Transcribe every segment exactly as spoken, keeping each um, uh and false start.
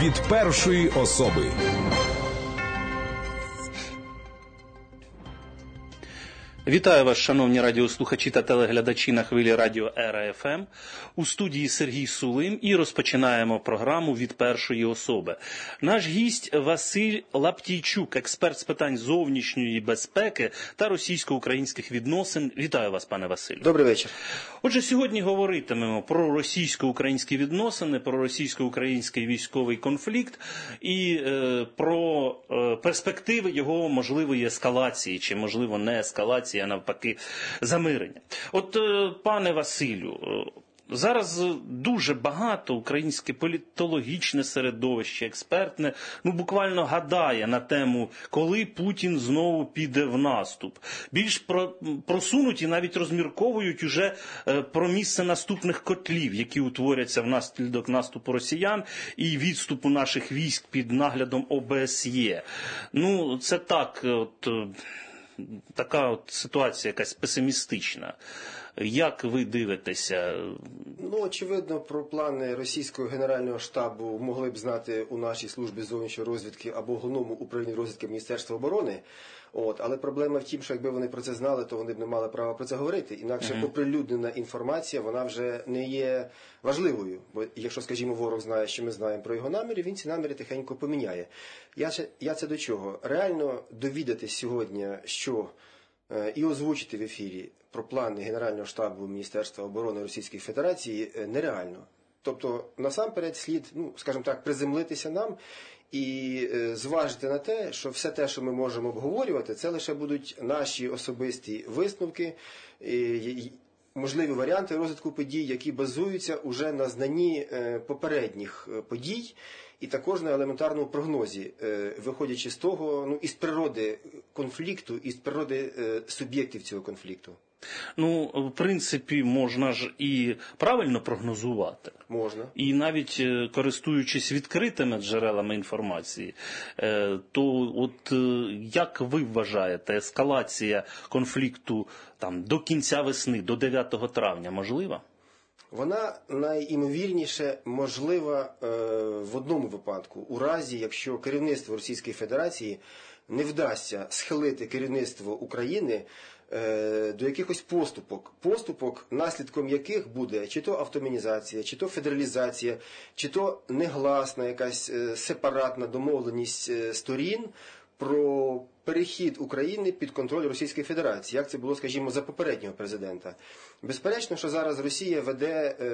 від першої особи. Вітаю вас, шановні радіослухачі та телеглядачі на хвилі радіо Ера еф ем. У студії Сергій Сулим і розпочинаємо програму від першої особи. Наш гість Василь Лаптійчук, експерт з питань зовнішньої безпеки та російсько-українських відносин. Вітаю вас, пане Василю. Добрий вечір. Отже, сьогодні говоритимемо про російсько-українські відносини, про російсько-український військовий конфлікт і е, про е, перспективи його можливої ескалації, чи, можливо, не ескалації, а навпаки замирення. От, пане Василю, зараз дуже багато українське політологічне середовище, експертне, ну буквально гадає на тему, коли Путін знову піде в наступ. Більш про, просунуті навіть розмірковують уже про місце наступних котлів, які утворяться внаслідок наступу росіян і відступу наших військ під наглядом о бе ес є. Ну, це так, от... така от ситуація якась песимістична. Як ви дивитеся? Ну, очевидно, про плани російського генерального штабу могли б знати у нашій службі зовнішньої розвідки або головному управлінні розвідки Міністерства оборони. От, але проблема в тім, що якби вони про це знали, то вони б не мали права про це говорити. Інакше mm-hmm. оприлюднена інформація, вона вже не є важливою. Бо якщо, скажімо, ворог знає, що ми знаємо про його наміри, він ці наміри тихенько поміняє. Я, я це до чого? Реально довідатись сьогодні, що е, і озвучити в ефірі про плани Генерального штабу Міністерства оборони Російської Федерації е, нереально. Тобто, насамперед слід, ну, скажімо так, приземлитися нам і е, зважити на те, що все те, що ми можемо обговорювати, це лише будуть наші особисті висновки, е, можливі варіанти розвитку подій, які базуються уже на знанні е, попередніх подій і також на елементарному прогнозі, е, виходячи з того, ну, із природи конфлікту, із природи е, суб'єктів цього конфлікту. Ну, в принципі, можна ж і правильно прогнозувати. Можна. І навіть користуючись відкритими джерелами інформації, то от як ви вважаєте, ескалація конфлікту там до кінця весни, до дев'ятого травня можлива? Вона найімовірніше можлива е, в одному випадку, у разі, якщо керівництво Російської Федерації не вдасться схилити керівництво України до якихось поступок, поступок, наслідком яких буде чи то автоматизація, чи то федералізація, чи то негласна якась сепаратна домовленість сторін про перехід України під контроль Російської Федерації, як це було, скажімо, за попереднього президента. Безперечно, що зараз Росія веде е,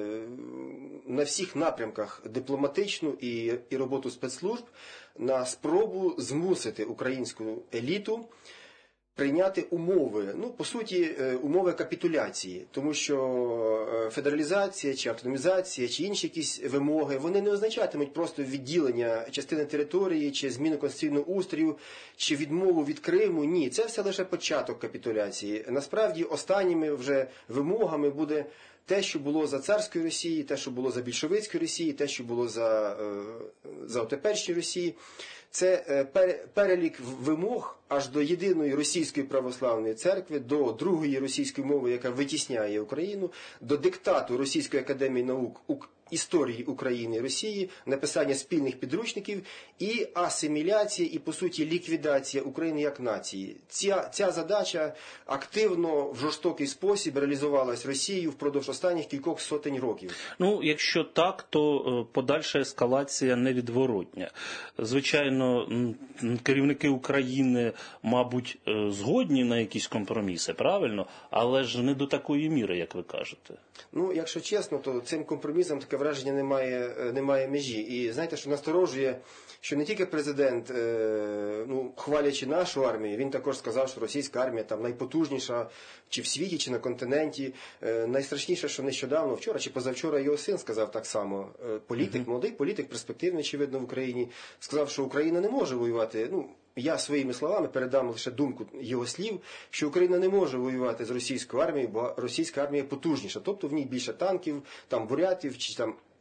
на всіх напрямках дипломатичну і, і роботу спецслужб на спробу змусити українську еліту прийняти умови, ну, по суті, умови капітуляції, тому що федералізація, чи автономізація, чи інші якісь вимоги, вони не означатимуть просто відділення частини території, чи зміну конституційного устрою, чи відмову від Криму. Ні, це все лише початок капітуляції. Насправді, останніми вже вимогами буде те, що було за царської Росії, те, що було за більшовицької Росії, те, що було за, за отеперішньої Росії. Це перелік вимог аж до єдиної російської православної церкви, до другої російської мови, яка витісняє Україну, до диктату Російської академії наук історії України і Росії, написання спільних підручників і асиміляція, і, по суті, ліквідація України як нації. Ця, ця задача активно, в жорстокий спосіб реалізувалась Росією впродовж останніх кількох сотень років. Ну, якщо так, то подальша ескалація невідворотня. Звичайно, керівники України, мабуть, згодні на якісь компроміси, правильно? Але ж не до такої міри, як ви кажете. Ну, якщо чесно, то цим компромісом таке враження немає, немає межі. І знаєте, що насторожує, що не тільки президент, ну, хвалячи нашу армію, він також сказав, що російська армія там найпотужніша чи в світі, чи на континенті. Найстрашніше, що нещодавно, вчора чи позавчора його син сказав так само. Політик, uh-huh. молодий політик, перспективний, очевидно, в Україні, сказав, що Україна не може воювати, ну, я своїми словами передам лише думку його слів, що Україна не може воювати з російською армією, бо російська армія потужніша. Тобто в ній більше танків, там бурятів, чи там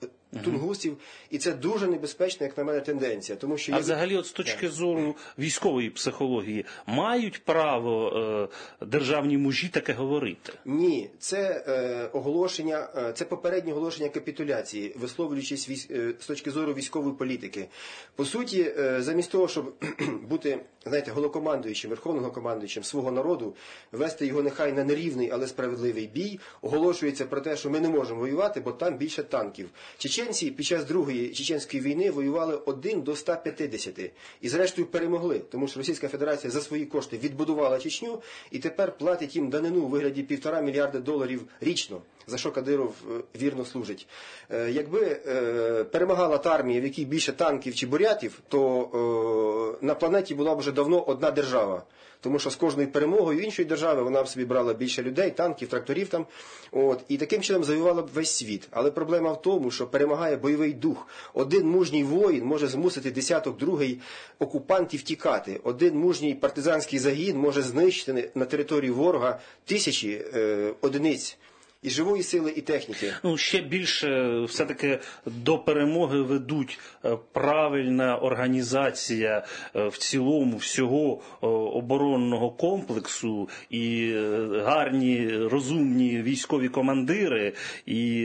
тунгусів, і це дуже небезпечна, як на мене, тенденція. Тому що а є... взагалі, от з точки зору військової психології, мають право е, державні мужі таке говорити? Ні, це е, оголошення, е, це попереднє оголошення капітуляції, висловлюючись військ, е, з точки зору військової політики. По суті, е, замість того, щоб бути, знаєте, головнокомандуючим, верховним командуючим свого народу, вести його нехай на нерівний, але справедливий бій, оголошується про те, що ми не можемо воювати, бо там більше танків. Чеченці під час Другої Чеченської війни воювали один до ста п'ятдесяти. І зрештою перемогли, тому що Російська Федерація за свої кошти відбудувала Чечню і тепер платить їм данину у вигляді півтора мільярда доларів річно, за що Кадиров вірно служить. Якби перемагала та армія, в якій більше танків чи бурятів, то на планеті була б вже давно одна держава. Тому що з кожною перемогою іншої держави вона б собі брала більше людей, танків, тракторів там. От, і таким чином завоювала б весь світ. Але проблема в тому, що перемагає бойовий дух. Один мужній воїн може змусити десяток другий окупантів тікати. Один мужній партизанський загін може знищити на території ворога тисячі е, одиниць. І живої сили, і техніки. Ну, ще більше все-таки до перемоги ведуть правильна організація в цілому всього оборонного комплексу і гарні, розумні військові командири, і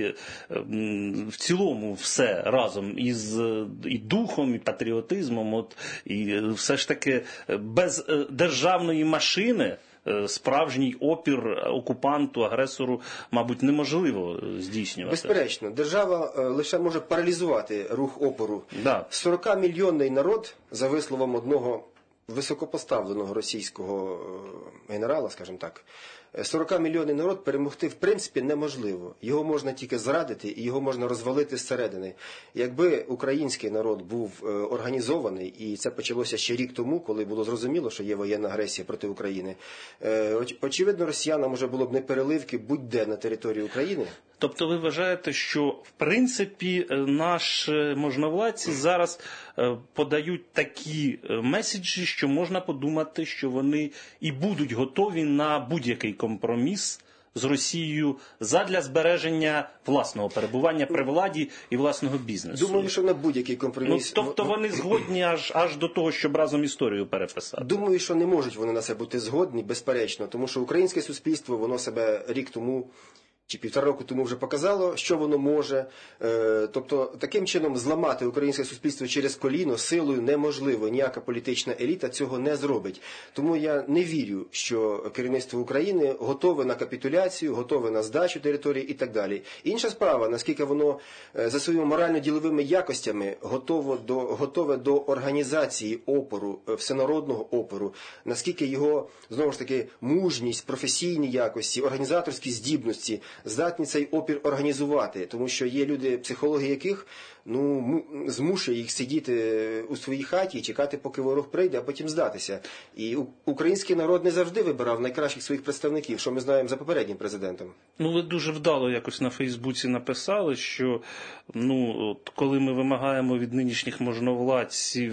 в цілому все разом із і духом, і патріотизмом. От, і все ж таки без державної машини справжній опір окупанту, агресору, мабуть, неможливо здійснювати. Безперечно, держава е, лише може паралізувати рух опору. Да. сорокамільйонний народ, за висловом одного високопоставленого російського генерала, скажімо так, сорокамільйонний народ перемогти в принципі неможливо. Його можна тільки зрадити і його можна розвалити зсередини. Якби український народ був організований, і це почалося ще рік тому, коли було зрозуміло, що є воєнна агресія проти України, очевидно, росіянам вже було б не переливки будь-де на території України. Тобто ви вважаєте, що в принципі наші можновладці зараз подають такі меседжі, що можна подумати, що вони і будуть готові на будь-який компроміс з Росією задля збереження власного перебування при владі і власного бізнесу? Думаю, що на будь-який компроміс. Ну, тобто вони згодні аж, аж до того, щоб разом історію переписати? Думаю, що не можуть вони на це бути згодні, безперечно, тому що українське суспільство, воно себе рік тому чи півтора року тому вже показало, що воно може. Тобто, таким чином зламати українське суспільство через коліно силою неможливо. Ніяка політична еліта цього не зробить. Тому я не вірю, що керівництво України готове на капітуляцію, готове на здачу території і так далі. Інша справа, наскільки воно за своїми морально-діловими якостями готове до, готове до організації опору, всенародного опору, наскільки його, знову ж таки, мужність, професійні якості, організаторські здібності здатні цей опір організувати, тому що є люди, психологи яких ну, змушує їх сидіти у своїй хаті і чекати, поки ворог прийде, а потім здатися. І український народ не завжди вибирав найкращих своїх представників, що ми знаємо за попереднім президентом. Ну, ви дуже вдало якось на Фейсбуці написали, що ну, от, коли ми вимагаємо від нинішніх можновладців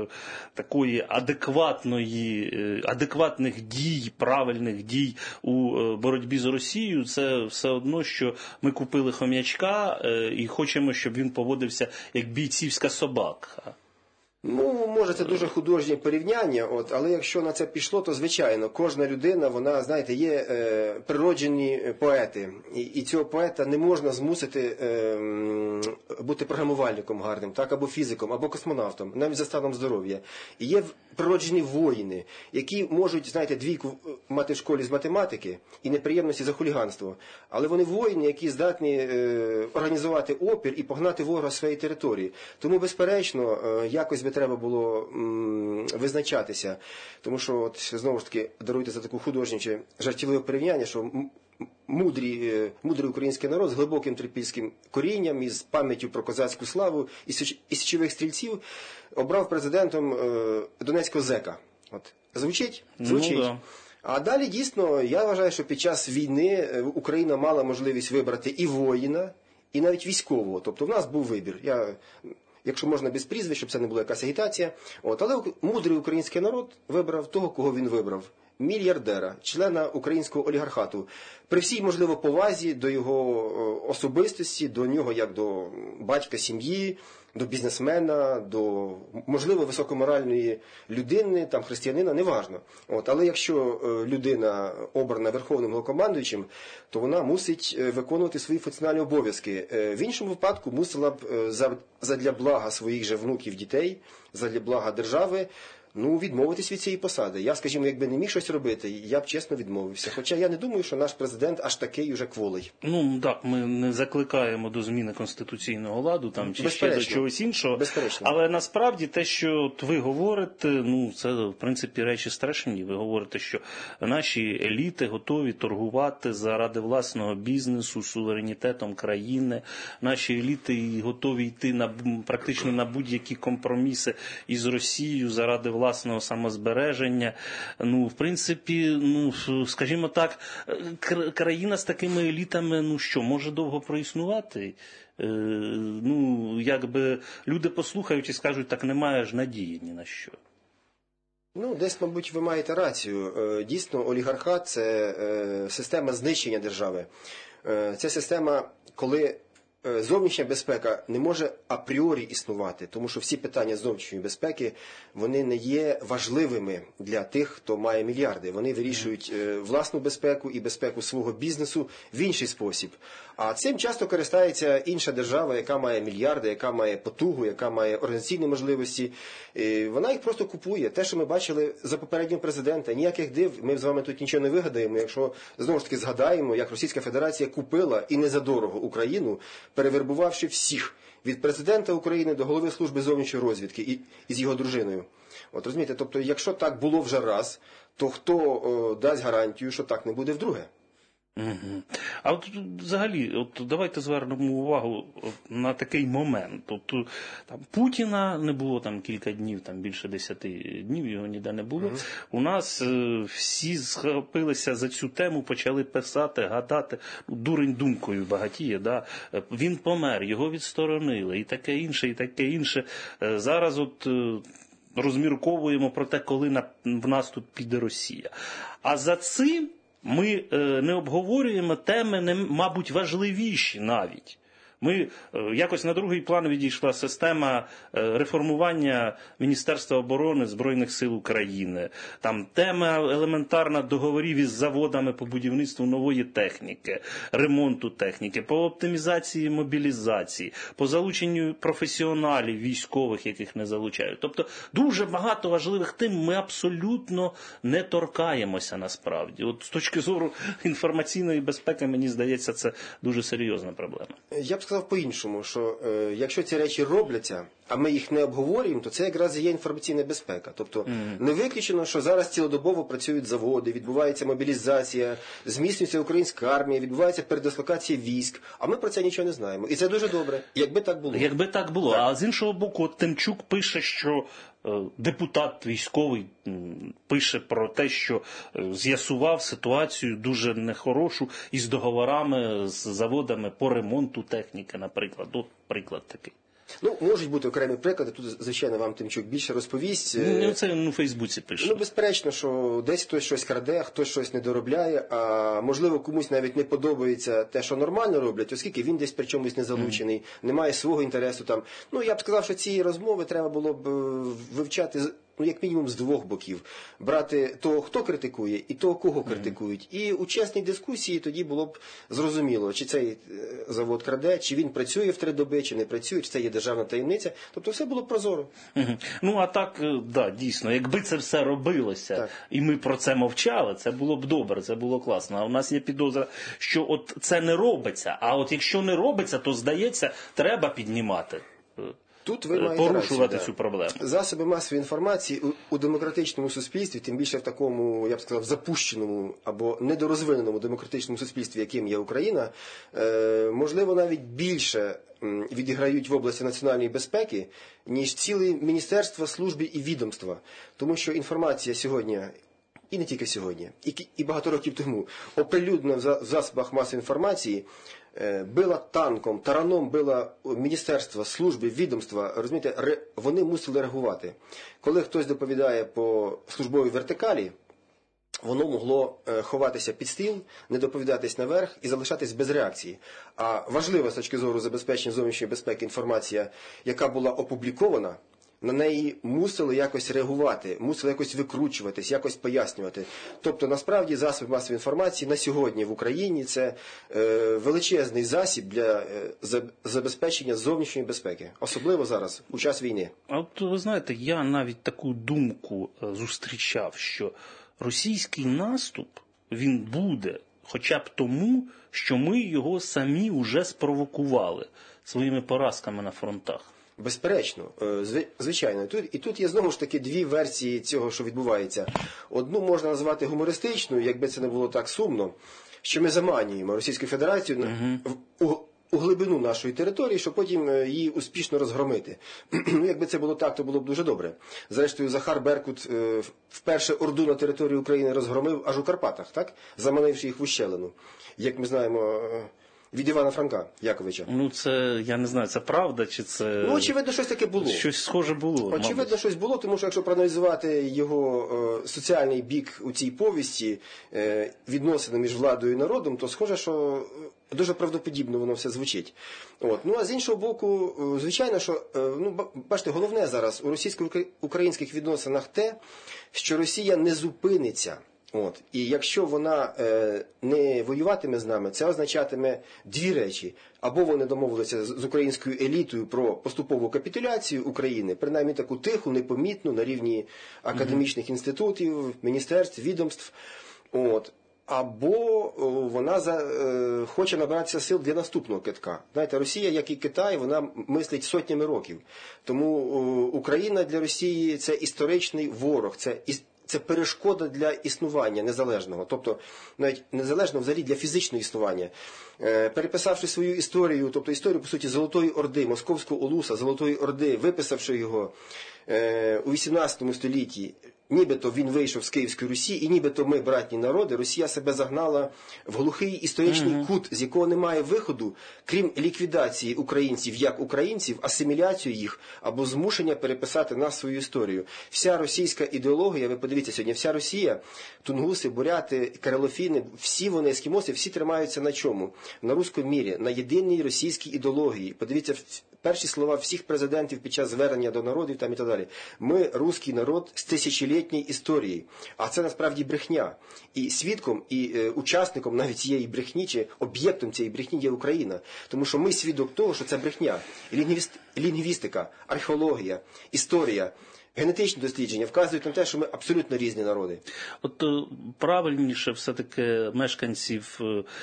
такої адекватної, адекватних дій, правильних дій у боротьбі з Росією, це все одно, що ми купили хом'ячка і хочемо, щоб він поводився як бійцівська собака. Ну, може, це дуже художнє порівняння, от, але якщо на це пішло, то, звичайно, кожна людина, вона, знаєте, є е, природжені поети. І, і цього поета не можна змусити е, бути програмувальником гарним, так, або фізиком, або космонавтом, навіть за станом здоров'я. І є природжені воїни, які можуть, знаєте, двійку мати в школі з математики і неприємності за хуліганство. Але вони воїни, які здатні е, організувати опір і погнати ворога з своєї території. Тому, безперечно, е, якось би треба було м, визначатися. Тому що, от, знову ж таки, даруйте за таку художниче жартівливе порівняння, що мудрий, е, мудрий український народ з глибоким трипільським корінням, із пам'яттю про козацьку славу і січових стрільців обрав президентом е, донецького зека. От. Звучить? Звучить. Ну, да. А далі, дійсно, я вважаю, що під час війни Україна мала можливість вибрати і воїна, і навіть військового. Тобто в нас був вибір. Я, якщо можна без прізвищ, щоб це не була якась агітація. От. Але мудрий український народ вибрав того, кого він вибрав. мільярдера, члена українського олігархату, при всій, можливо, повазі до його особистості, до нього як до батька сім'ї, до бізнесмена, до, можливо, високоморальної людини, там, християнина, неважно. От, але якщо людина обрана верховним головнокомандуючим, то вона мусить виконувати свої функціональні обов'язки. В іншому випадку мусила б задля блага своїх же внуків, дітей, задля блага держави, ну, відмовитись від цієї посади. Я, скажімо, якби не міг щось робити, я б чесно відмовився. Хоча я не думаю, що наш президент аж такий уже кволий. Ну, так, ми не закликаємо до зміни конституційного ладу там, чи ще до чогось іншого. Безперечно. Але насправді те, що от ви говорите, ну, це, в принципі, речі страшні. Ви говорите, що наші еліти готові торгувати заради власного бізнесу, суверенітетом країни. Наші еліти готові йти на, практично на будь-які компроміси із Росією заради власного власного самозбереження. Ну, в принципі, ну, скажімо так, країна з такими елітами, ну що, може довго проіснувати? Е, ну, якби люди послухають і скажуть, так немає ж надії ні на що. Ну, десь, мабуть, ви маєте рацію. Дійсно, олігархат – це система знищення держави. Це система, коли зовнішня безпека не може апріорі існувати, тому що всі питання зовнішньої безпеки, вони не є важливими для тих, хто має мільярди. Вони вирішують власну безпеку і безпеку свого бізнесу в інший спосіб. А цим часто користається інша держава, яка має мільярди, яка має потугу, яка має організаційні можливості. І вона їх просто купує. Те, що ми бачили за попереднього президента, ніяких див, ми з вами тут нічого не вигадаємо, якщо знову ж таки згадаємо, як Російська Федерація купила і не задорого Україну, перевербувавши всіх, від президента України до голови служби зовнішньої розвідки і, і з його дружиною. От розумієте, тобто, якщо так було вже раз, то хто о, дасть гарантію, що так не буде вдруге? Угу. А от взагалі, от давайте звернемо увагу на такий момент. От, там, Путіна не було там кілька днів, там більше десяти днів, його ніде не було. Угу. У нас е, всі схопилися за цю тему, почали писати, гадати. Дурень думкою багатіє. Да? Він помер, його відсторонили, і таке інше, і таке інше. Е, зараз от... Е, розмірковуємо про те, коли на, в нас тут піде Росія. А за цим ми е, не обговорюємо теми, не, мабуть, важливіші навіть. Ми е, якось на другий план відійшла система е, реформування Міністерства оборони Збройних сил України. Там тема елементарна договорів із заводами по будівництву нової техніки, ремонту техніки, по оптимізації мобілізації, по залученню професіоналів військових, яких не залучають. Тобто дуже багато важливих тем ми абсолютно не торкаємося насправді. От з точки зору інформаційної безпеки, мені здається, це дуже серйозна проблема. Я б сказав по-іншому, що е, якщо ці речі робляться, а ми їх не обговорюємо, то це якраз і є інформаційна безпека. Тобто mm-hmm. не виключено, що зараз цілодобово працюють заводи, відбувається мобілізація, зміцнюється українська армія, відбувається передислокація військ, а ми про це нічого не знаємо. І це дуже добре, якби так було. Якби так було. Так. А з іншого боку, Тимчук пише, що депутат військовий пише про те, що з'ясував ситуацію дуже нехорошу із договорами з заводами по ремонту техніки, наприклад. От приклад такий. Ну, можуть бути окремі приклади, тут, звичайно, вам Тимчук більше розповість. Ну, це він у Фейсбуці пише. Ну, безперечно, що десь хтось щось краде, хтось щось не доробляє, а можливо комусь навіть не подобається те, що нормально роблять, оскільки він десь при чомусь не залучений, mm. немає свого інтересу там. Ну, я б сказав, що ці розмови треба було б вивчати, ну, як мінімум, з двох боків. Брати того, хто критикує, і того, кого mm. критикують. І у чесній дискусії тоді було б зрозуміло, чи цей завод краде, чи він працює в три доби, чи не працює, чи це є державна таємниця. Тобто все було б прозоро. Mm-hmm. Ну, а так, да, дійсно, якби це все робилося, так. і ми про це мовчали, це було б добре, це було класно. А у нас є підозра, що от це не робиться, а от якщо не робиться, то, здається, треба піднімати. Тут ви маєте порушувати рацію, цю проблему. Засоби масової інформації у, у демократичному суспільстві, тим більше в такому, я б сказав, запущеному або недорозвиненому демократичному суспільстві, яким є Україна, е, можливо, навіть більше відіграють в області національної безпеки, ніж цілі міністерства, служби і відомства. Тому що інформація сьогодні, і не тільки сьогодні, і, і багато років тому, оприлюднена в засобах масової інформації, била танком, тараном била міністерства, служби, відомства, розумієте, вони мусили реагувати. Коли хтось доповідає по службовій вертикалі, воно могло ховатися під стіл, не доповідатись наверх і залишатись без реакції. А важлива з точки зору забезпечення зовнішньої безпеки інформація, яка була опублікована, на неї мусили якось реагувати, мусили якось викручуватись, якось пояснювати. Тобто, насправді, засоби масової інформації на сьогодні в Україні – це е, величезний засіб для е, забезпечення зовнішньої безпеки. Особливо зараз, у час війни. А от ви знаєте, я навіть таку думку зустрічав, що російський наступ, він буде хоча б тому, що ми його самі вже спровокували своїми поразками на фронтах. Безперечно, звичайно. Тут, і тут є знову ж таки дві версії цього, що відбувається. Одну можна назвати гумористичною, якби це не було так сумно, що ми заманюємо Російську Федерацію uh-huh. в, у, у глибину нашої території, щоб потім її успішно розгромити. Ну, якби це було так, то було б дуже добре. Зрештою, Захар Беркут вперше Орду на території України розгромив аж у Карпатах, так? Заманивши їх в ущелину. Як ми знаємо... Від Івана Франка Яковича. Ну, це, я не знаю, це правда, чи це... Ну, очевидно, щось таке було. Щось схоже було, Очевидно, мабуть. щось було, тому що якщо проаналізувати його е, соціальний бік у цій повісті, е, відносини між владою і народом, то схоже, що дуже правдоподібно воно все звучить. От. Ну, а з іншого боку, е, звичайно, що, е, ну, бачите, головне зараз у російсько-українських відносинах те, що Росія не зупиниться. От. І якщо вона е, не воюватиме з нами, це означатиме дві речі. Або вони домовилися з, з українською елітою про поступову капітуляцію України, принаймні таку тиху, непомітну, на рівні академічних інститутів, міністерств, відомств. От. Або о, вона за, е, хоче набиратися сил для наступного китка. Знаєте, Росія, як і Китай, вона мислить сотнями років. Тому о, Україна для Росії – це історичний ворог, це історичний. Це перешкода для існування незалежного, тобто навіть незалежного взагалі для фізичного існування. Е, переписавши свою історію, тобто історію, по суті, Золотої Орди, Московського улуса, Золотої Орди, виписавши його е, у вісімнадцятому столітті, нібито він вийшов з Київської Русі, і нібито ми, братні народи, Росія себе загнала в глухий історичний uh-huh. кут, з якого немає виходу, крім ліквідації українців як українців, асиміляцію їх, або змушення переписати на свою історію. Вся російська ідеологія, ви подивіться сьогодні, вся Росія, тунгуси, буряти, карелофіни, всі вони, ескімоси, всі тримаються на чому? На руському мірі, на єдиній російській ідеології. Подивіться перші слова всіх президентів під час звернення до народів там і так далі. Ми, русський народ, з тисячолітньої історії. А це насправді брехня. І свідком, і е, учасником навіть цієї брехні, чи об'єктом цієї брехні є Україна. Тому що ми свідок того, що це брехня. Лінгвіст, лінгвістика, археологія, історія, генетичні дослідження вказують на те, що ми абсолютно різні народи. От правильніше все-таки мешканців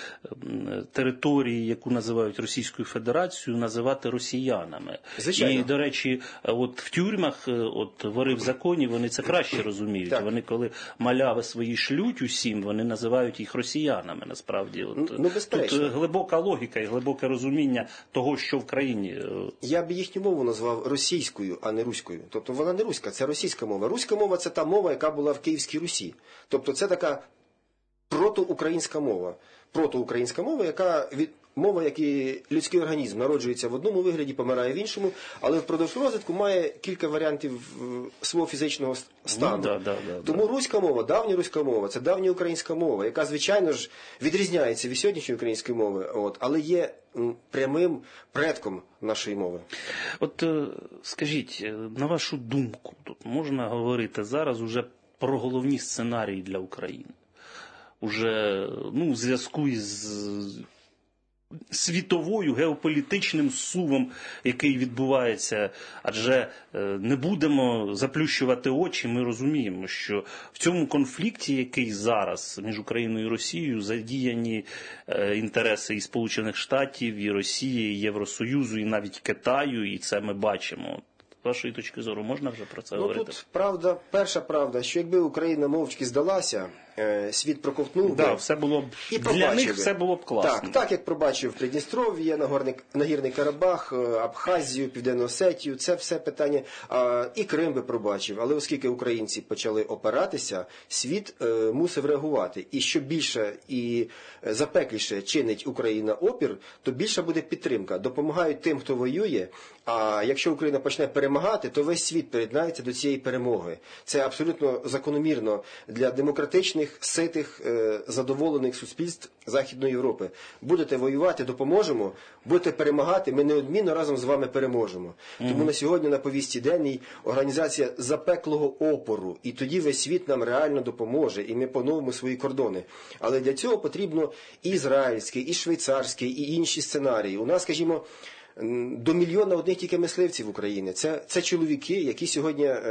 території, яку називають Російською Федерацією, називати росіянами. Звичайно. І, до речі, от в тюрмах, от вори в законі, вони це краще розуміють. Так. Вони, коли маляви свої шлють усім, вони називають їх росіянами, насправді. От, ну, безперечно. Тут глибока логіка і глибоке розуміння того, що в країні. Я б їхню мову назвав російською, а не руською. Тобто вона не руська, це російська мова. Руська мова – це та мова, яка була в Київській Русі. Тобто це така протоукраїнська мова. Протоукраїнська мова, яка від... мова, як і людський організм, народжується в одному вигляді, помирає в іншому, але впродовж розвитку має кілька варіантів свого фізичного стану. Ну, да, да, да, Тому да. руська мова, давня руська мова, це давня українська мова, яка, звичайно ж, відрізняється від сьогоднішньої української мови, от, але є прямим предком нашої мови. От скажіть, на вашу думку, тут можна говорити зараз уже про головні сценарії для України? Уже, ну, в зв'язку із світовою геополітичним сувом, який відбувається, адже не будемо заплющувати очі, ми розуміємо, що в цьому конфлікті, який зараз між Україною і Росією, задіяні інтереси і Сполучених Штатів, і Росії, і Євросоюзу, і навіть Китаю, і це ми бачимо. З вашої точки зору, можна вже про це ну, говорити? Тут правда, перша правда, що якби Україна мовчки здалася, світ проковтнув да, би, все було б, і для них би. все було б класно. Так, так як пробачив Придністров'я, Нагорний, Нагірний Карабах, Абхазію, Південну Осетію, це все питання, а, і Крим би пробачив. Але оскільки українці почали опиратися, світ е, мусив реагувати. І що більше і запекліше чинить Україна опір, то більша буде підтримка. Допомагають тим, хто воює, а якщо Україна почне перемагати, то весь світ приєднається до цієї перемоги. Це абсолютно закономірно для демократичної демократичних, ситих, задоволених суспільств Західної Європи. Будете воювати, допоможемо, будете перемагати, ми неодмінно разом з вами переможемо. Mm-hmm. Тому на сьогодні на повістці денній організація запеклого опору, і тоді весь світ нам реально допоможе, і ми поновимо свої кордони. Але для цього потрібно і ізраїльський, і швейцарський, і інші сценарії. У нас, скажімо, до мільйона одних тільки мисливців в Україні. Це, це чоловіки, які сьогодні е,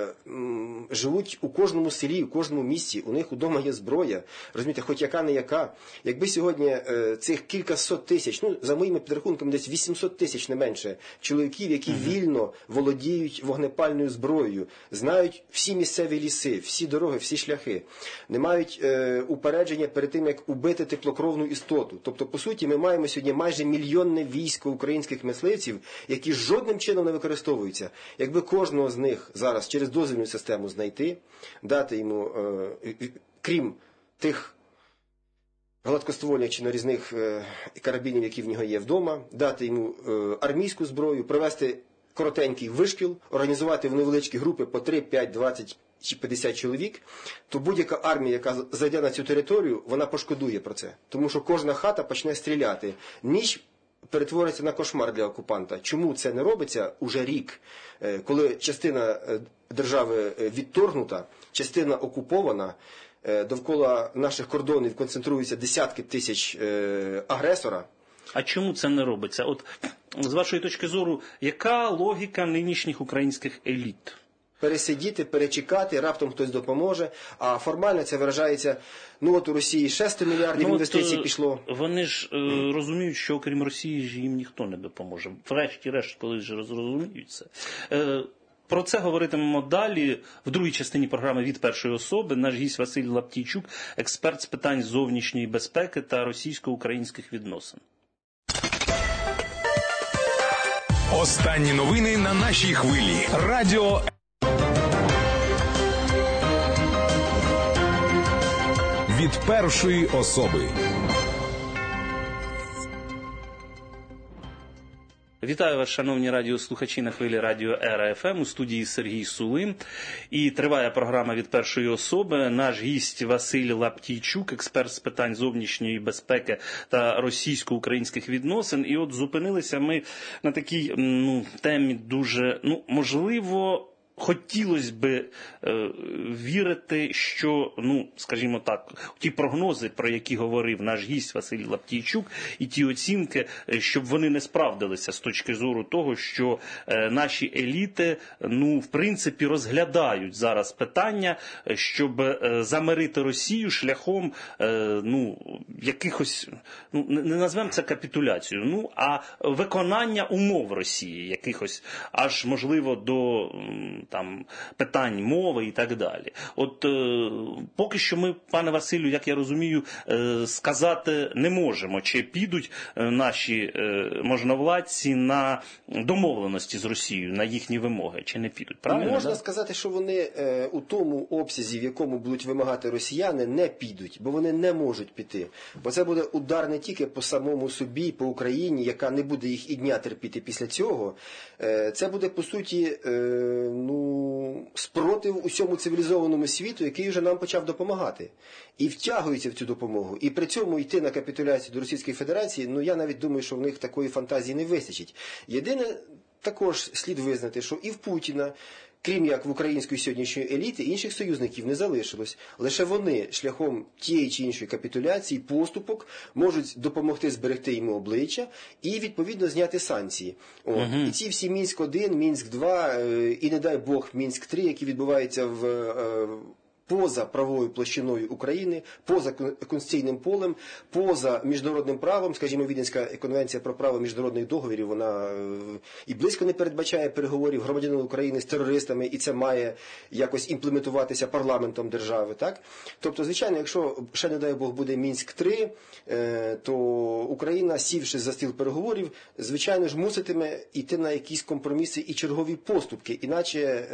м, живуть у кожному селі, у кожному місті. У них удома є зброя. Розумієте, хоч яка не яка. Якби сьогодні е, цих кількасот тисяч, ну, за моїми підрахунками, десь вісімсот тисяч не менше чоловіків, які uh-huh. вільно володіють вогнепальною зброєю, знають всі місцеві ліси, всі дороги, всі шляхи, не мають е, упередження перед тим, як убити теплокровну істоту. Тобто, по суті, ми маємо сьогодні майже мільйонне військо українських мисливців, які жодним чином не використовуються. Якби кожного з них зараз через дозвільну систему знайти, дати йому, е, крім тих гладкоствольних чи нарізних е, карабінів, які в нього є вдома, дати йому е, армійську зброю, провести коротенький вишкіл, організувати в невеличкі групи по три, п'ять, двадцять чи п'ятдесят чоловік, то будь-яка армія, яка зайде на цю територію, вона пошкодує про це. Тому що кожна хата почне стріляти. Ніч перетвориться на кошмар для окупанта. Чому це не робиться уже рік, коли частина держави відторгнута, частина окупована, довкола наших кордонів концентруються десятки тисяч агресора? А чому це не робиться? От, з вашої точки зору, яка логіка нинішніх українських еліт? Пересидіти, перечекати, раптом хтось допоможе, а формально це виражається, ну от у Росії ще сто мільярдів ну, інвестицій пішло. Вони ж е, розуміють, що окрім Росії ж їм ніхто не допоможе. Врешті-решт, коли ж розуміють це. Е, Про це говоритимемо далі в другій частині програми «Від першої особи». Наш гість Василь Лаптійчук, експерт з питань зовнішньої безпеки та російсько-українських відносин. Останні новини на нашій хвилі. Радіо «Від першої особи». Вітаю вас, шановні радіослухачі на хвилі радіо Ера еф ем, у студії Сергій Сулим. І триває програма «Від першої особи». Наш гість Василь Лаптійчук, експерт з питань зовнішньої безпеки та російсько-українських відносин. І от зупинилися ми на такій ну, темі дуже, ну, можливо, хотілося б е, вірити, що, ну, скажімо так, ті прогнози, про які говорив наш гість Василь Лаптійчук, і ті оцінки, щоб вони не справдилися з точки зору того, що е, наші еліти, ну, в принципі, розглядають зараз питання, щоб е, замирити Росію шляхом, е, ну, якихось, ну, не назвемо це капітуляцією, ну, а виконання умов Росії, якихось, аж, можливо, до там питань мови і так далі. От е, поки що ми, пане Василю, як я розумію, е, сказати не можемо, чи підуть е, наші е, можновладці на домовленості з Росією, на їхні вимоги, чи не підуть. Правильно? Можна да? сказати, що вони е, у тому обсязі, в якому будуть вимагати росіяни, не підуть, бо вони не можуть піти. Бо це буде удар не тільки по самому собі, по Україні, яка не буде їх і дня терпіти після цього. Е, це буде, по суті, е, ну, спротив усьому цивілізованому світу, який вже нам почав допомагати. І втягується в цю допомогу. І при цьому йти на капітуляцію до Російської Федерації, ну я навіть думаю, що в них такої фантазії не вистачить. Єдине, також слід визнати, що і в Путіна, крім як в української сьогоднішньої еліти, інших союзників не залишилось. Лише вони шляхом тієї чи іншої капітуляції, поступок, можуть допомогти зберегти йому обличчя і, відповідно, зняти санкції. О, угу. І ці всі Мінськ один, Мінськ два і, не дай Бог, Мінськ три, які відбуваються в... поза правовою площиною України, поза конституційним полем, поза міжнародним правом, скажімо, Віденська конвенція про право міжнародних договорів, вона і близько не передбачає переговорів громадянина України з терористами, і це має якось імплементуватися парламентом держави, так? Тобто, звичайно, якщо, ще не дай Бог, буде Мінськ три, то Україна, сівши за стіл переговорів, звичайно ж, муситиме йти на якісь компроміси і чергові поступки, іначе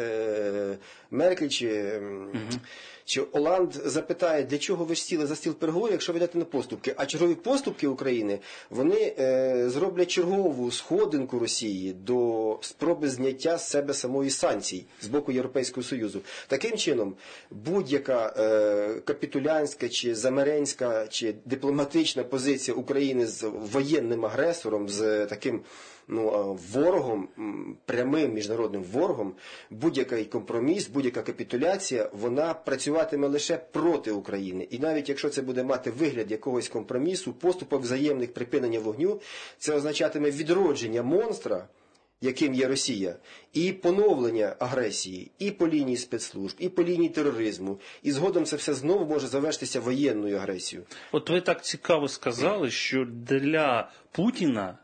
Меркель чи... Угу. Чи Оланд запитає, для чого ви ж сіли за стіл переговорів, якщо ви йдете на поступки. А чергові поступки України, вони е, зроблять чергову сходинку Росії до про спроби зняття з себе самої санкцій з боку Європейського Союзу. Таким чином, будь-яка е, капітулянська чи замеренська чи дипломатична позиція України з воєнним агресором, з таким ну, ворогом, прямим міжнародним ворогом, будь-який компроміс, будь-яка капітуляція, вона працюватиме лише проти України. І навіть якщо це буде мати вигляд якогось компромісу, поступок взаємних припинення вогню, це означатиме відродження монстра, яким є Росія, і поновлення агресії, і по лінії спецслужб, і по лінії тероризму. І згодом це все знову може завершитися воєнною агресією. От ви так цікаво сказали, що для Путіна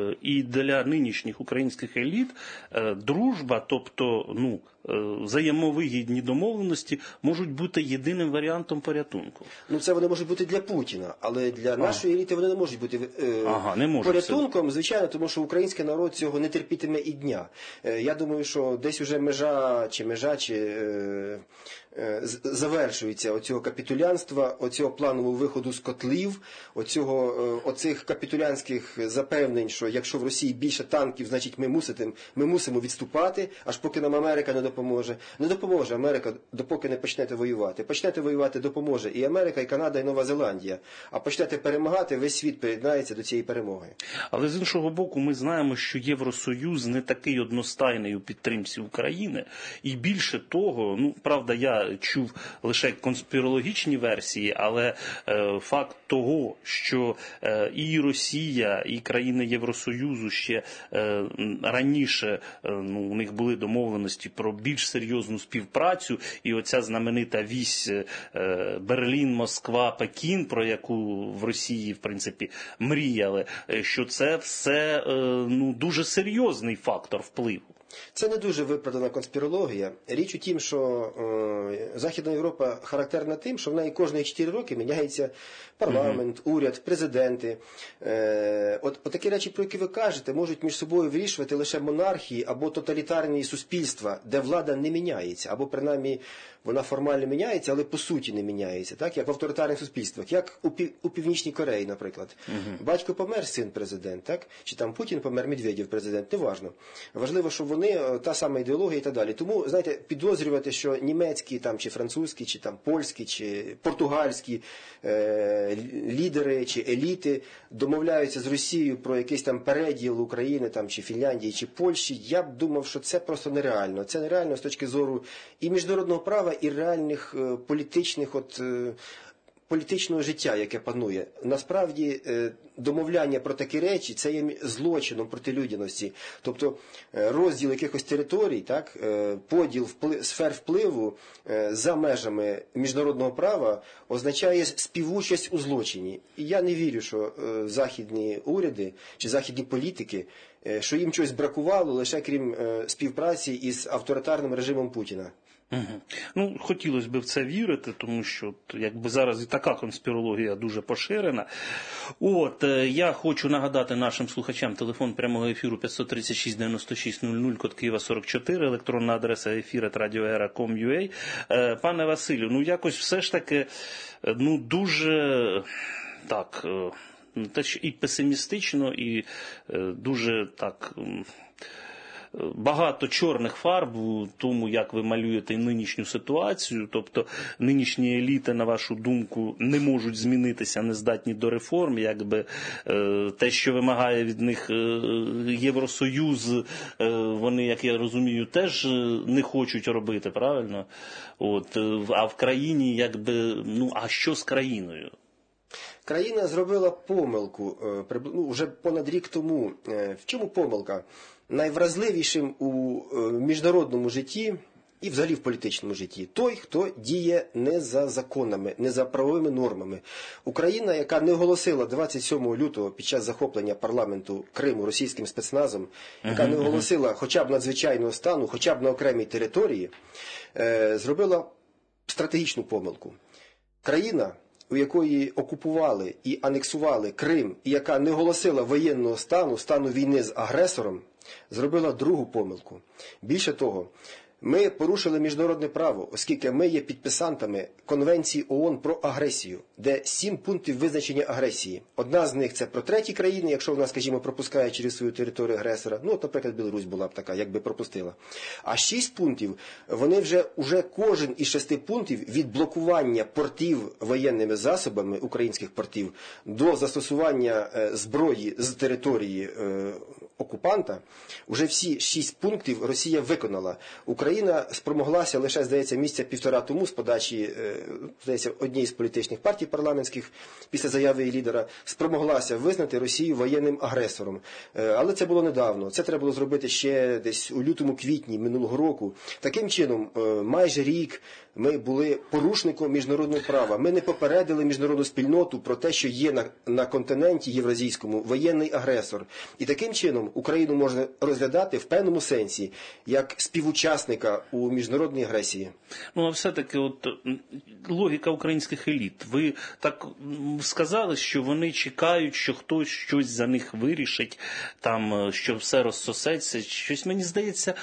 і для нинішніх українських еліт дружба, тобто ну, взаємовигідні домовленості, можуть бути єдиним варіантом порятунку. Ну, це вони можуть бути для Путіна, але для нашої еліти вони не можуть бути е, ага, не можуть порятунком, це. Звичайно, тому що український народ цього не терпітиме і дня. Е, я думаю, що десь уже межа, чи межа, чи е, е, завершується оцього капітулянства, оцього планового виходу з котлів, оцього, е, оцих капітулянських запевнень, що якщо в Росії більше танків, значить ми, муситим, ми мусимо відступати, аж поки нам Америка не допоможе. Не допоможе Америка, допоки не почнете воювати. Почнете воювати допоможе і Америка, і Канада, і Нова Зеландія. А почнете перемагати, весь світ приєднається до цієї перемоги. Але з іншого боку, ми знаємо, що Євросоюз не такий одностайний у підтримці України. І більше того, ну, правда, я чув лише конспірологічні версії, але е, факт того, що е, і Росія, і країни Євросоюзу ще е, раніше, е, ну, у них були домовленості про більш серйозну співпрацю, і оця знаменита вісь е, Берлін, Москва, Пекін, про яку в Росії, в принципі, мріяли, що це все е, ну, дуже серйозний фактор впливу. Це не дуже виправдана конспірологія. Річ у тім, що е, Західна Європа характерна тим, що в неї кожні чотири роки міняється парламент, mm-hmm. уряд, президенти. Е, от, от такі речі, про які ви кажете, можуть між собою вирішувати лише монархії або тоталітарні суспільства, де влада не міняється, або принаймні вона формально міняється, але по суті не міняється, так? Як в авторитарних суспільствах, як у, Пів, у Північній Кореї, наприклад. Mm-hmm. Батько помер, син президент, так? Чи там Путін помер, Медведєв президент, неважно. Важливо, щоб вони, та сама ідеологія і так далі. Тому, знаєте, підозрювати, що німецькі, там, чи французькі, чи там польські, чи португальські е, лідери, чи еліти домовляються з Росією про якийсь там переділ України, там, чи Фінляндії, чи Польщі, я б думав, що це просто нереально. Це нереально з точки зору і міжнародного права, і реальних е, політичних от, е, політичного життя, яке панує. Насправді, домовляння про такі речі – це є злочином проти людяності. Тобто, розділ якихось територій, так, поділ вплив, сфер впливу за межами міжнародного права означає співучасть у злочині. І я не вірю, що західні уряди чи західні політики, що їм щось бракувало лише крім співпраці із авторитарним режимом Путіна. Угу. Ну, хотілося б в це вірити, тому що якби зараз і така конспірологія дуже поширена. От, я хочу нагадати нашим слухачам телефон прямого ефіру п'ятсот тридцять шість дев'яносто шість нуль нуль, код Києва сорок чотири, електронна адреса ефір ет радіоера крапка ком крапка ю а. Пане Василю, ну якось все ж таки, ну дуже так, теж і песимістично, і дуже так... Багато чорних фарб у тому, як ви малюєте нинішню ситуацію, тобто нинішні еліти, на вашу думку, не можуть змінитися, не здатні до реформ, якби те, що вимагає від них Євросоюз, вони, як я розумію, теж не хочуть робити, правильно? От, а в країні, якби, ну, а що з країною? Країна зробила помилку, ну, вже понад рік тому. В чому помилка? Найвразливішим у міжнародному житті і взагалі в політичному житті той, хто діє не за законами, не за правовими нормами. Україна, яка не оголосила двадцять сьомого лютого під час захоплення парламенту Криму російським спецназом, яка не оголосила хоча б надзвичайного стану, хоча б на окремій території, зробила стратегічну помилку. Країна, у якої окупували і анексували Крим, і яка не оголосила воєнного стану, стану війни з агресором, зробила другу помилку. Більше того, Ми порушили міжнародне право, оскільки ми є підписантами Конвенції ООН про агресію, де сім пунктів визначення агресії. Одна з них – це про треті країни, якщо вона, скажімо, пропускає через свою територію агресора. Ну, от, наприклад, Білорусь була б така, якби пропустила. А шість пунктів, вони вже, уже кожен із шести пунктів від блокування портів воєнними засобами, українських портів, до застосування е, зброї з території е, окупанта, уже всі шість пунктів Росія виконала. Україна спромоглася лише, здається, місяця півтора тому з подачі, здається, однієї з політичних партій парламентських, після заяви її лідера, спромоглася визнати Росію воєнним агресором. Але це було недавно. Це треба було зробити ще десь у лютому-квітні минулого року. Таким чином, майже рік ми були порушником міжнародного права. Ми не попередили міжнародну спільноту про те, що є на, на континенті євразійському воєнний агресор. І таким чином Україну можна розглядати в певному сенсі як співучасника у міжнародній агресії. Ну, а все-таки от логіка українських еліт. Ви так сказали, що вони чекають, що хтось щось за них вирішить, там, що все розсосеться. Щось, мені здається,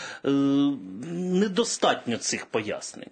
недостатньо цих пояснень.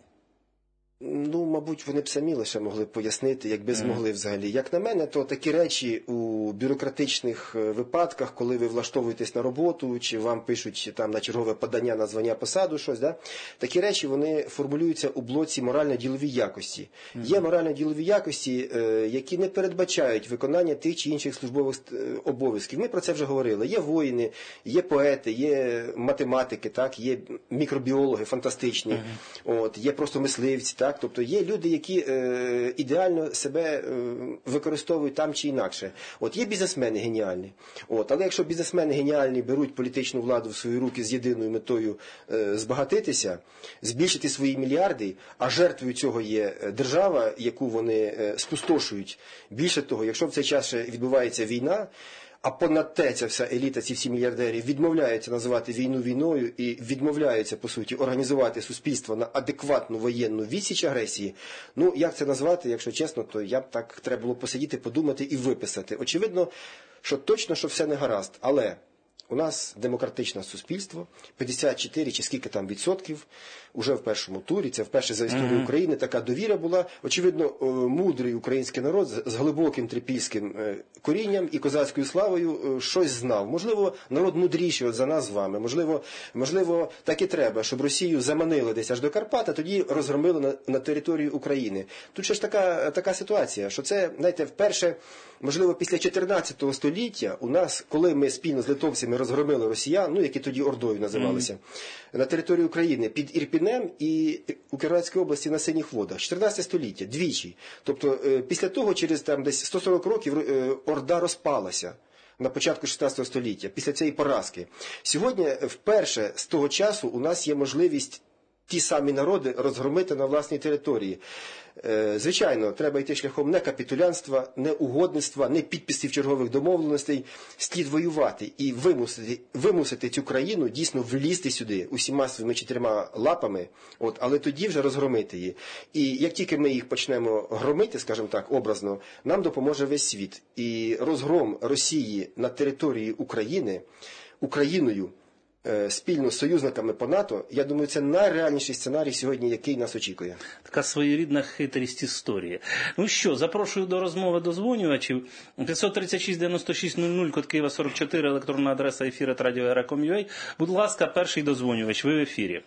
Ну, мабуть, вони б самі лише могли б пояснити, якби змогли взагалі. Як на мене, то такі речі у бюрократичних випадках, коли ви влаштовуєтесь на роботу, чи вам пишуть там на чергове подання на звання посаду, щось, да? Такі речі, вони формулюються у блоці морально-ділові якості. Mm-hmm. Є морально-ділові якості, які не передбачають виконання тих чи інших службових обов'язків. Ми про це вже говорили. Є воїни, є поети, є математики, так? Є мікробіологи фантастичні, mm-hmm. От, є просто мисливці, так? Так, тобто є люди, які е, ідеально себе е, використовують там чи інакше. От є бізнесмени геніальні. От, але якщо бізнесмени геніальні беруть політичну владу в свої руки з єдиною метою е, збагатитися, збільшити свої мільярди, а жертвою цього є держава, яку вони е, спустошують. Більше того, якщо в цей час ще відбувається війна, а понад те ця вся еліта, ці всі мільярдери відмовляються називати війну війною і відмовляються, по суті, організувати суспільство на адекватну воєнну відсіч агресії. Ну, як це назвати, якщо чесно, то я б так треба було посидіти, подумати і виписати. Очевидно, що точно, що все не гаразд, але у нас демократичне суспільство, п'ятдесят чотири чи скільки там відсотків, уже в першому турі, це вперше за історію України, така довіра була. Очевидно, мудрий український народ з глибоким трипільським корінням і козацькою славою щось знав. Можливо, народ мудріший за нас з вами. Можливо, можливо, так і треба, щоб Росію заманили десь аж до Карпат, а тоді розгромили на, на територію України. Тут ще ж така, така ситуація, що це, знаєте, вперше, можливо, після чотирнадцятого століття у нас, коли ми спільно з литовцями розгромили росіян, ну, які тоді Ордою називалися, mm. на території України під Ірпінем і у Кіровоградській області на Синіх водах. чотирнадцяте століття, двічі. Тобто, після того, через там десь сто сорок років, Орда розпалася на початку шістнадцятого століття, після цієї поразки. Сьогодні, вперше з того часу, у нас є можливість ті самі народи розгромити на власній території. Звичайно, треба йти шляхом не капітулянства, не угодництва, не підписів чергових домовленостей, слід воювати і вимусити, вимусити цю країну дійсно влізти сюди усіма своїми чотирма лапами, от, але тоді вже розгромити її. І як тільки ми їх почнемо громити, скажімо так, образно, нам допоможе весь світ. І розгром Росії на території України, Україною, спільно з союзниками по НАТО, я думаю, це найреальніший сценарій сьогодні, який нас очікує. Така своєрідна хитрість історії. Ну що, запрошую до розмови дозвонювачів. п'ятсот тридцять шість дев'яносто шість нуль нуль, код Києва сорок чотири, електронна адреса ефіру радіо ера крапка ком крапка ю а. Будь ласка, перший дозвонювач, ви в ефірі.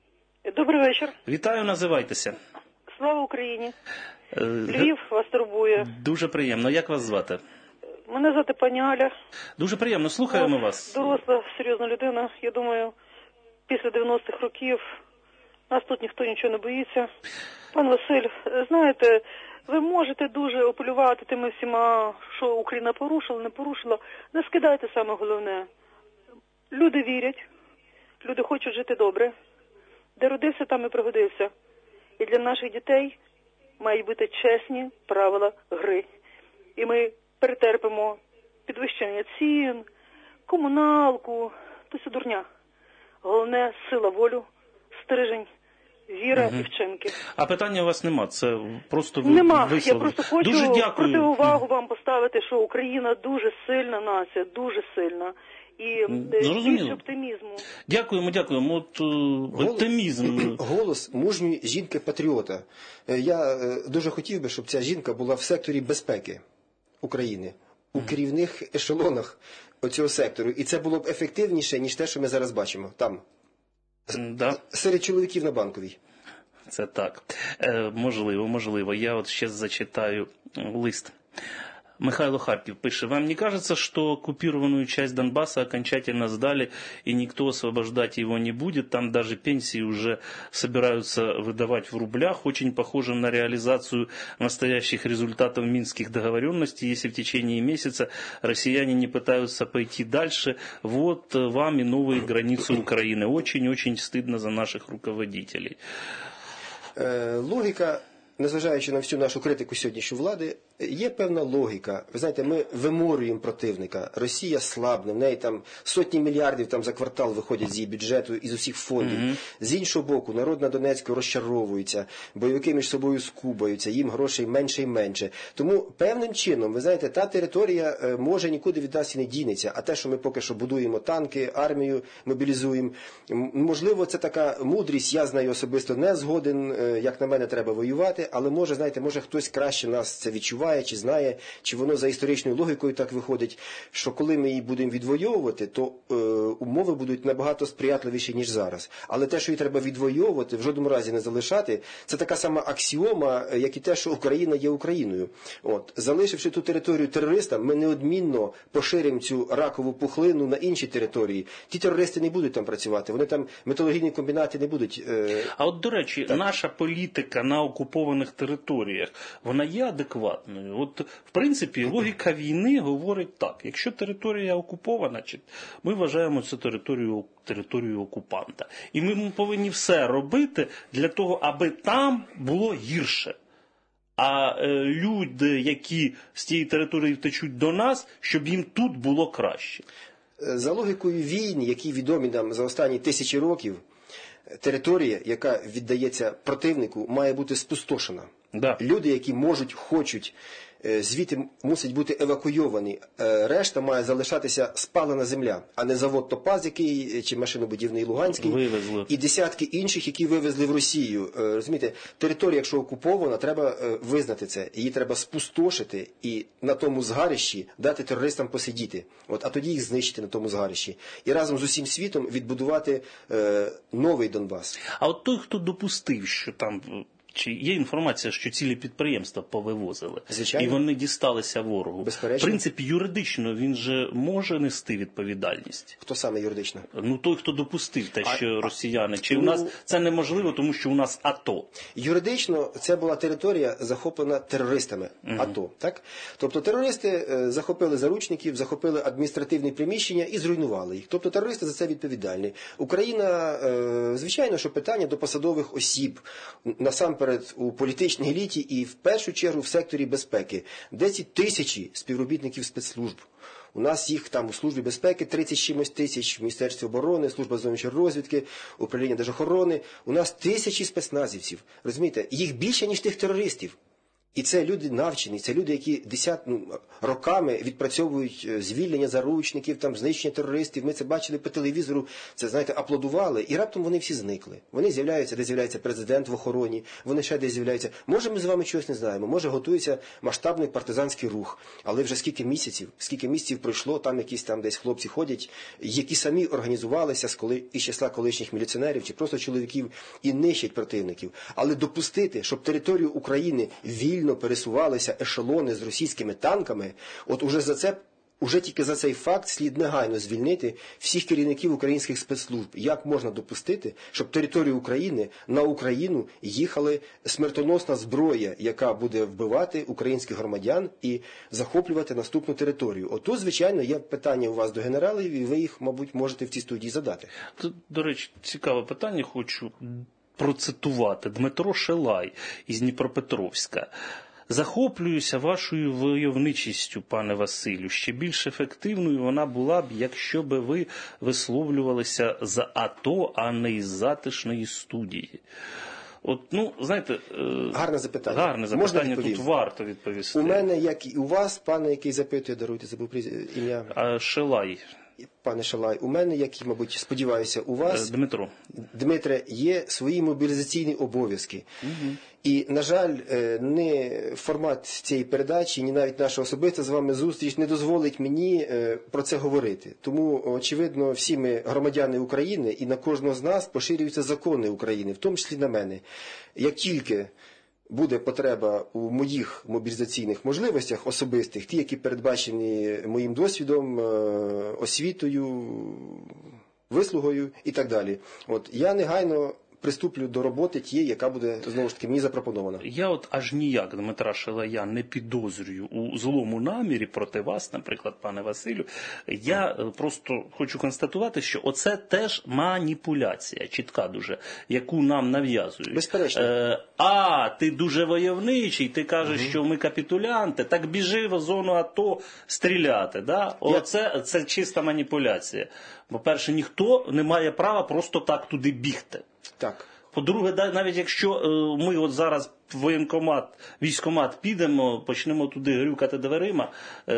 Добрий вечір. Вітаю, називайтеся. Слава Україні. Львів вас турбує. Дуже приємно. Як вас звати? Мене звати пані Аля. Дуже приємно, слухаємо От, вас. Доросла, серйозна людина. Я думаю, після дев'яностих років нас тут ніхто нічого не боїться. Пан Василь, знаєте, ви можете дуже оплювати тими всіма, що Україна порушила, не порушила. Не скидайте саме головне. Люди вірять, люди хочуть жити добре. Де родився, там і пригодився. І для наших дітей мають бути чесні правила гри. І ми перетерпимо підвищення цін, комуналку, то все дурня. Головне – сила волю, стрижень, віра угу. і вчинки. А питання у вас нема, це просто ви Нема. висловили. Я просто хочу дуже дякую. протиувагу вам поставити, що Україна дуже сильна нація, дуже сильна. І більше оптимізму. Дякуємо, дякуємо. От голос, оптимізм. Голос мужньої жінки-патріота. Я дуже хотів би, щоб ця жінка була в секторі безпеки України, у mm. керівних ешелонах цього сектору. І це було б ефективніше, ніж те, що ми зараз бачимо там. Да. Серед чоловіків на Банковій. Це так. Е, можливо, можливо. Я от ще зачитаю лист. Михайло Харків пише: «Вам не кажется, что оккупированную часть Донбасса окончательно сдали, и никто освобождать его не будет? Там даже пенсии уже собираются выдавать в рублях. Очень похоже на реализацию настоящих результатов минских договоренностей, если в течение месяца россияне не пытаются пойти дальше. Вот вам и новые границы Украины. Очень-очень стыдно за наших руководителей». Логіка, незважаючи на всю нашу критику сьогоднішньої влади, є певна логіка. Ви знаєте, ми виморюємо противника. Росія слабне, в неї там сотні мільярдів там за квартал виходять з її бюджету і з усіх фондів. Mm-hmm. З іншого боку, народ на Донецьку розчаровується, бойовики між собою скубаються, їм грошей менше і менше. Тому певним чином, ви знаєте, та територія може нікуди від нас і не дінеться. А те, що ми поки що будуємо танки, армію мобілізуємо, можливо, це така мудрість, я знаю особисто не згоден, як на мене треба воювати, але може, знаєте, може хтось краще нас це відчуває, чи знає, чи воно за історичною логікою так виходить, що коли ми її будемо відвоювати, то е, умови будуть набагато сприятливіші, ніж зараз. Але те, що її треба відвоювати, в жодному разі не залишати, це така сама аксіома, як і те, що Україна є Україною. От, залишивши ту територію терористам, ми неодмінно поширимо цю ракову пухлину на інші території. Ті терористи не будуть там працювати, вони там, металургійні комбінати не будуть... Е, а от, до речі, так. наша політика на окупованих територіях, вона є адекватною? От, в принципі, логіка війни говорить так. Якщо територія окупована, ми вважаємо це територією, територією окупанта. І ми повинні все робити для того, аби там було гірше. А е, люди, які з тієї території втечуть до нас, щоб їм тут було краще. За логікою війн, які відомі нам за останні тисячі років, територія, яка віддається противнику, має бути спустошена. Да. Люди, які можуть, хочуть, звідти мусять бути евакуйовані. Решта має залишатися спалена земля, а не завод Топаз, який, чи машинобудівний Луганський, вивезли. І десятки інших, які вивезли в Росію. Розумієте, територія, якщо окупована, треба визнати це. Її треба спустошити і на тому згарищі дати терористам посидіти. От, а тоді їх знищити на тому згарищі. І разом з усім світом відбудувати е, новий Донбас. А от той, хто допустив, що там... Чи є інформація, що цілі підприємства повивозили? Звичайно. І вони дісталися ворогу? Безперечно. В принципі, юридично він же може нести відповідальність? Хто саме юридично? Ну, той, хто допустив те, що а, росіяни. Чи ну, у нас це неможливо, тому що у нас АТО? Юридично це була територія, захоплена терористами угу. АТО. Так? Тобто терористи е, захопили заручників, захопили адміністративні приміщення і зруйнували їх. Тобто терористи за це відповідальні. Україна, е, звичайно, що питання до посадових осіб, насамперед, перед у політичній еліті і в першу чергу в секторі безпеки. Де ці тисячі співробітників спецслужб? У нас їх там у Службі безпеки тридцять чимось тисяч, в Міністерстві оборони, Служба зовнішньої розвідки, Управління Держохорони. У нас тисячі спецназівців. Розумієте, їх більше, ніж тих терористів. І це люди навчені, це люди, які десят, ну, роками відпрацьовують звільнення заручників, там, знищення терористів. Ми це бачили по телевізору, це, знаєте, аплодували. І раптом вони всі зникли. Вони з'являються, де з'являється президент в охороні, вони ще десь з'являються. Може, ми з вами чогось не знаємо, може, готується масштабний партизанський рух. Але вже скільки місяців, скільки місяців пройшло, там якісь там десь хлопці ходять, які самі організувалися з коли, із числа колишніх міліціонерів чи просто чоловіків і нищать противників. Але допустити, щоб територію України вільно пересувалися ешелони з російськими танками, от уже за це, уже тільки за цей факт слід негайно звільнити всіх керівників українських спецслужб. Як можна допустити, щоб територію України, на Україну їхали смертоносна зброя, яка буде вбивати українських громадян і захоплювати наступну територію? Отут, звичайно, є питання у вас до генералів, і ви їх, мабуть, можете в цій студії задати. Тут, до речі, цікаве питання хочу процитувати. Дмитро Шелай із Дніпропетровська. Захоплююся вашою войовничістю, пане Василю. Ще більш ефективною вона була б, якщо би ви висловлювалися за АТО, а не із затишної студії. От, ну, знаєте, гарне запитання. Гарне запитання, тут варто відповісти. У мене, як і у вас, пане, який запитує, даруйте, забув ім'я. А, Шилай. Пане Шилай, у мене, як і, мабуть, сподіваюся, у вас, Дмитро, Дмитре, є свої мобілізаційні обов'язки. Угу. І, на жаль, не формат цієї передачі, ні навіть наша особиста з вами зустріч не дозволить мені про це говорити. Тому, очевидно, всі ми громадяни України, і на кожного з нас поширюються закони України, в тому числі на мене. Як тільки буде потреба у моїх мобілізаційних можливостях особистих, ті, які передбачені моїм досвідом, освітою, вислугою і так далі. От, я негайно приступлю до роботи тієї, яка буде, знову ж таки, мені запропонована. Я от аж ніяк Дмитра Шилая не підозрюю у злому намірі проти вас, наприклад, пане Василю. Я просто хочу констатувати, що оце теж маніпуляція, чітка дуже, яку нам нав'язують. Безперечно. Е, а, ти дуже войовничий, ти кажеш, угу. що ми капітулянти, так біжи в зону АТО стріляти. Да? Оце, Я... це чиста маніпуляція. По-перше, ніхто не має права просто так туди бігти. Так. По-друге, навіть якщо ми от зараз в воєнкомат, військкомат підемо, почнемо туди грюкати дверима,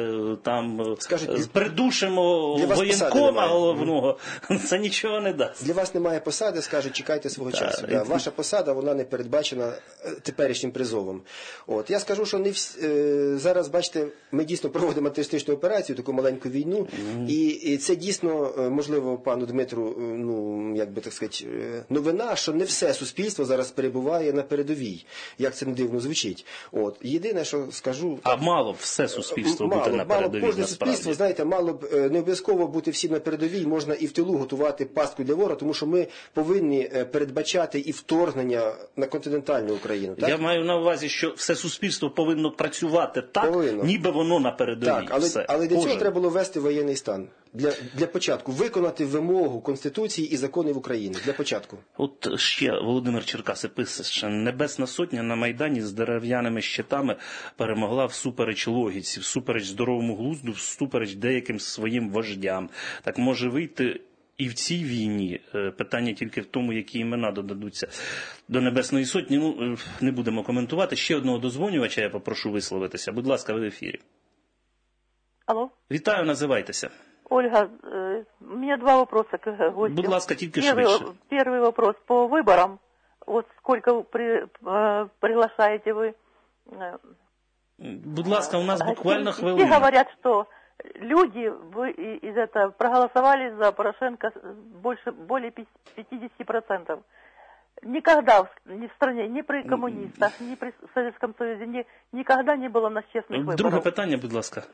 там Скажіть, придушимо воєнкома головного, це нічого не дасть. Для вас немає посади, скажуть, чекайте свого так, часу. Да. Ваша посада, вона не передбачена теперішнім призовом. От. Я скажу, що не всі, зараз, бачите, ми дійсно проводимо антитерористичну операцію, таку маленьку війну, mm-hmm. і, і це дійсно, можливо, пану Дмитру, ну, як би так сказати, новина, що не все суспільство зараз перебуває на передовій. Як це не дивно звучить. От. Єдине, що скажу... А мало б все суспільство мало, бути на передовій, мало б кожне суспільство, знаєте, мало б не обов'язково бути всім на передовій, можна і в тилу готувати пастку для ворога, тому що ми повинні передбачати і вторгнення на континентальну Україну. Так? Я маю на увазі, що все суспільство повинно працювати так, повинно. ніби воно на передовій. Так, але, все. але для цього треба було ввести воєнний стан. Для, для початку виконати вимогу Конституції і законів України. Для початку. От ще Володимир Черкаси пише, що Небесна Сотня на Майдані з дерев'яними щитами перемогла всупереч логіці, всупереч здоровому глузду, всупереч деяким своїм вождям. Так може вийти і в цій війні. Питання тільки в тому, які імена додадуться до Небесної Сотні. Ну, не будемо коментувати. Ще одного дозвонювача я попрошу висловитися. Будь ласка, ви в ефірі. Алло. Вітаю, називайтеся. Ольга, у меня два вопроса к гостю. Будь ласка, тільки первый, швидше. Первый вопрос по выборам. Вот сколько при, э, приглашаете вы? Э, Будь ласка, у нас гостей. буквально хвилина. Все говорят, что люди вы из этого проголосовали за Порошенко больше, более пятьдесят процентов. Никогда ни в стране, ни при коммунистах, ни при Советском Союзе, ни, никогда не было у нас честных выборов. Друге питання, будь ласка.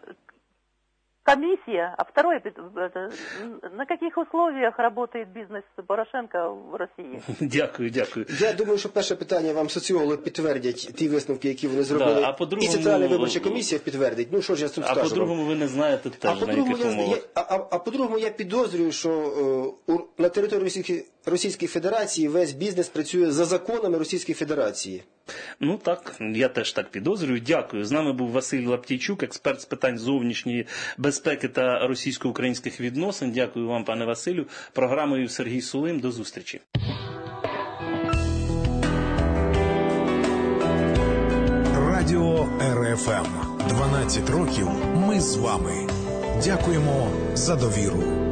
Комиссия, а второе, это, на каких условиях работает бизнес Порошенко в Росії? Дякую, дякую. Я думаю, що перше питання вам соціологи підтвердять ті висновки, які вони зробили, да, а і Центральна виборча комісія підтвердить. Ну, що ж я тут а скажу? А по-другому ви не знаєте теж, а на яких я, умовах. Я, а, а по-другому я підозрюю, що uh, на території Російської, Російської Федерації весь бізнес працює за законами Російської Федерації. Ну так, я теж так підозрюю. Дякую. З нами був Василь Лаптійчук, експерт з питань зовнішньої безпеки та російсько-українських відносин. Дякую вам, пане Василю. Програмою Сергій Сулим. До зустрічі. Радіо Ер Еф Ем. дванадцять років ми з вами. Дякуємо за довіру.